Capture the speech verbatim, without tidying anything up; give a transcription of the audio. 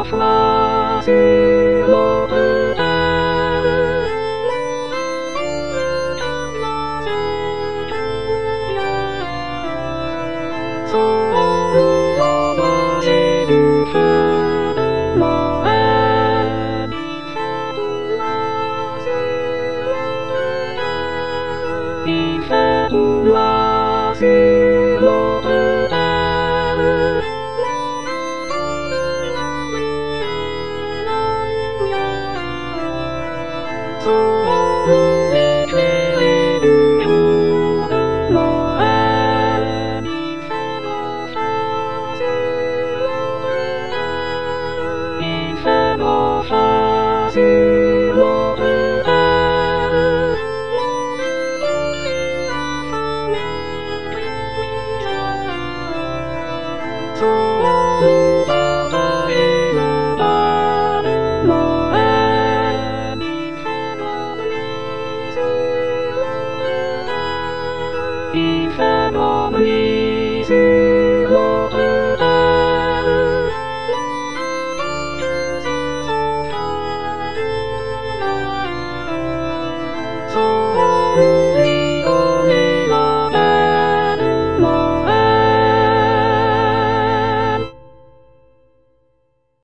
fois sur l'autre terre. Sans l'embraser du feu de Noël, il fait tout noir sur l'autre terre. Sans éclairer du jour de Noël, il fait beau phare sur l'autre terre. Sans nous partager le pas de Noël, il fait beau nuit.